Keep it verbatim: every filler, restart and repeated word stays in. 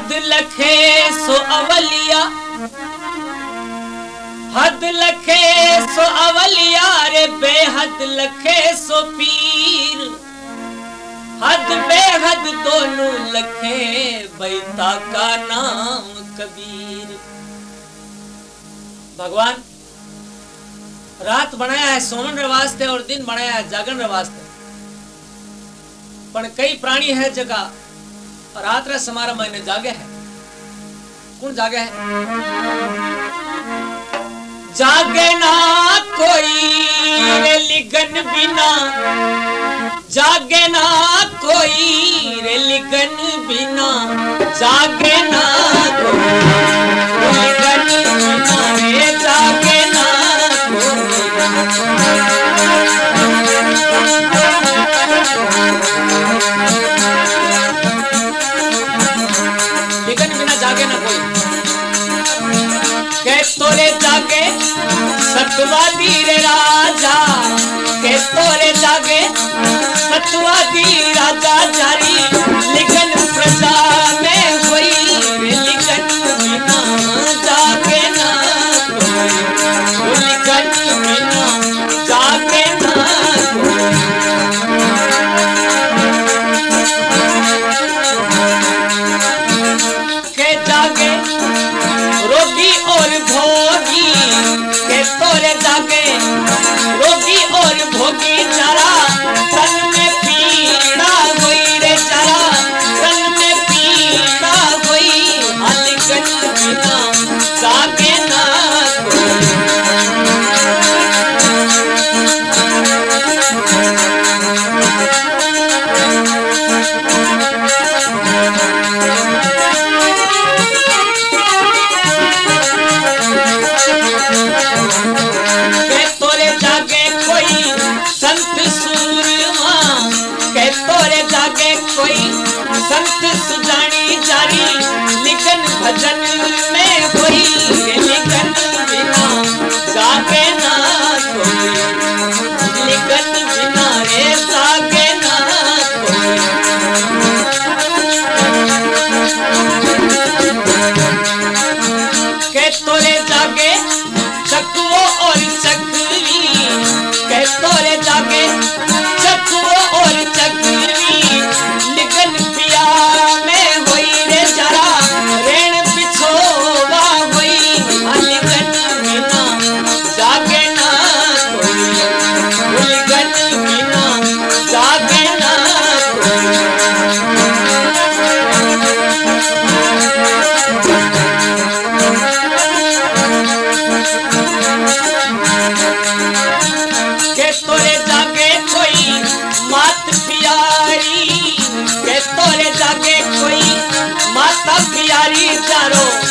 हद लखे सो अवलिया, हद लखे सो अवलिया रे बेहद लखे सो पीर, हद बेहद दोनों लखे बैता का नाम कबीर। भगवान रात बनाया है सोवन रे वास्ते और दिन बनाया है जागरण रे वास्ते, पर कई प्राणी है जगह रात रे समारा महीने जागे है। कौन जागे है? जागे ना कोई रे लिगन बिना, जागे ना कोई रे लिगन बिना, जागे ना कोई लिगन बिना रे, जागे ना लिगन बिना जागे ना कोई। के तोरे जागे सतवादी रे राजा, के तोरे जागे सतवादी राजा जारी, लिगन प्रजा में हुई रे लिगन बिना, जागे ना कोई लिगन बिना, जागे ना के जागे रोगी और भोगी, के तोरे जागे रोगी और भोगी जरा, तन में पीड़ा हुई रे जरा, तन में पीड़ा हुई, लिगन बिना जागे ना संत सुजानी जारी, लिगन भजन में हुई लिगन बिना, जागे ना कोई लिगन बिना रे, जागे ना कोई। के तोरे जागे चकवो और चकवी, के तोरे जागे चकवो और चकवी, लिगन पिया में हुई रे जरा, रेण पिछोवा हुई, लिगन बिना जागे ना कोई, लिगन बिना जागे ना के तोरे जागे कोई मात प्यारी, के तोरे जागे कोई माता प्यारी चारों